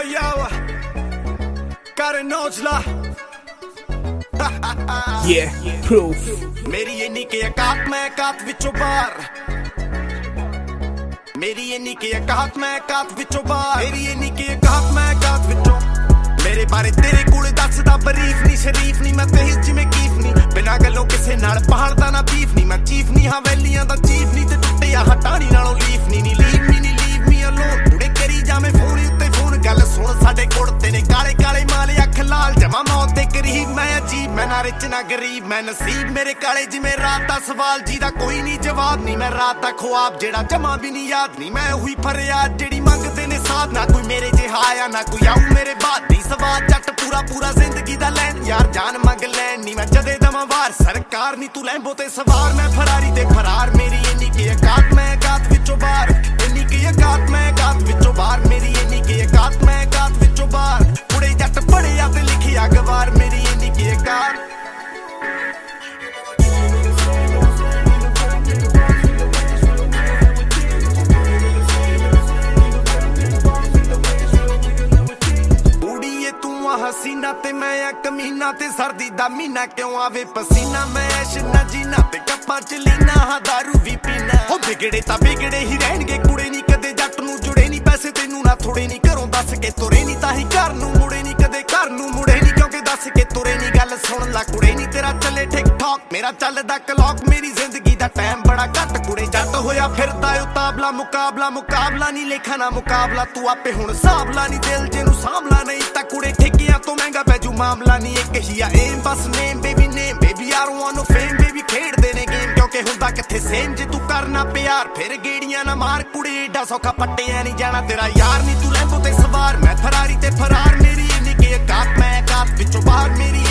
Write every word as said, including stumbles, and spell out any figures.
yo, Karan Aujla. Yeah, proof. मेरी ये नी के औकात मैं औकात विचों बाहर मेरी ये नी के औकात मैं औकात विचों बाहर मेरी ये नी के औकात मैं औकात विचों मेरे बारे तेरे कोल दसदा बरीफ नहीं शरीफ नहीं मैं तेज जिवें कीफ नहीं बिना गल्लों किसे नाल पहाड़दा ना बीफ नहीं मैं चीफ नहीं हवेलियां दा चीफ नहीं ते टुੱਟਿਆ हटानी नालों लीफ नहीं नी लीव मी नी लीव मी अलोन थोड़े करी जावे फोन उत्ते फोन गल सुन साडे कुड़ते ने काले काले माले अख लाल जमा मौत दे करीब मैं अजीब मैं ना रिच ना गरीब मैं नसीब मेरे काले जिवें रात दा सवाल जीदा कोई नहीं जवाब नहीं मैं रात दा ख्वाब जेड़ा जमा भी नहीं याद नहीं मैं हुई फरियाद जेड़ी मंगदे ने साथ ना कोई मेरे जिहा आया ना कोई आऊ मेरे बाद दी सवाल जट पूरा पूरा जिंदगी दा लैन यार जान मंग लैन नहीं मैं जदे दमा वार सरकार नहीं तू लैंबो ते सवार मैं फरारी ते फरार मेरी इन्नी की औकात मैं औकात विचों बाहर इन्नी की औकात मैं औकात विचों बाहर मेरी इन्नी की औकात मैं औकात विचों बाहर कुड़े जट बड़े आ ते लिखी अखबार मेरी इन्नी की औकात हसीना ते मैं आ कमीना ते सर्दी दा मीना क्यों आवे पसीना मैं ऐश ना जीना ते कप्पां च लीना हां दारू भी पीना हो बिगड़े तां बिगड़े ही रहणगे कुड़े नहीं कदे जट नूं जुड़े नहीं पैसे तैनूं ना थोड़े नहीं घरों दस के तुरे नहीं तां ही घर नूं मुड़े नहीं कदे घर नूं मुड़े नहीं क्योंकि दस के तुरे नहीं गल सुन ला कुड़े नहीं तेरा चले ठीक ठाक मेरा चलदा क्लॉक मेरी जिंदगी दा टाइम बड़ा घट कुड़े जट होया फिरदा उताबला मुकाबला मुकाबला नहीं लेखा ना मुकाबला तू आपे हुण साबला नहीं दिल जेनू सामला नहीं तां कुड़े ठेकियां तो महंगा पैजू मामला नहीं एक ही आ एम बस नेम बेबी नेम बेबी आर वांट नो फेम बेबी खेड देने गेम क्योंकि हुंदा किथे सेम जे तू करना प्यार फिर गेड़ियां ना मार कुड़े एडा सौखा पट्टियां नहीं जाना तेरा यार नहीं तू लैंबो ते सवार मैं फरारी ते फरार मेरी इन्नी की औकात मैं औकात विचों बाहर मेरी